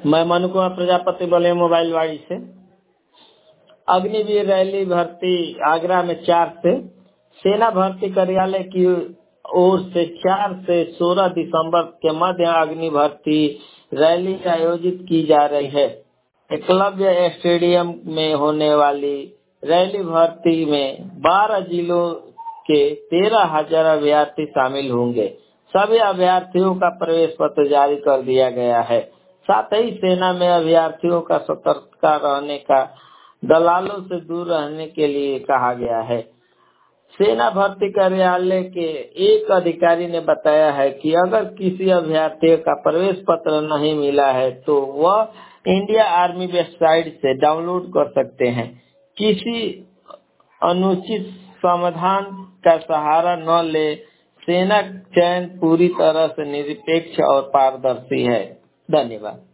मैं मनु कुमार प्रजापति बोले मोबाइलवाड़ी से। अग्निवीर रैली भर्ती आगरा में 4 से, सेना भर्ती कार्यालय की ओर से 4 से 16 दिसंबर के मध्य अग्नि भर्ती रैली आयोजित की जा रही है। एकलव्य स्टेडियम में होने वाली रैली भर्ती में 12 जिलों के 13,000 अभ्यर्थी शामिल होंगे। सभी अभ्यर्थियों का प्रवेश पत्र जारी कर दिया गया है। साथ ही सेना में अभ्यर्थियों का सतर्क रहने का, दलालों से दूर रहने के लिए कहा गया है। सेना भर्ती कार्यालय के एक अधिकारी ने बताया है कि अगर किसी अभ्यर्थी का प्रवेश पत्र नहीं मिला है तो वह इंडिया आर्मी वेबसाइट से डाउनलोड कर सकते हैं। किसी अनुचित समाधान का सहारा न ले। सेना चयन पूरी तरह से निरपेक्ष और पारदर्शी है। धन्यवाद।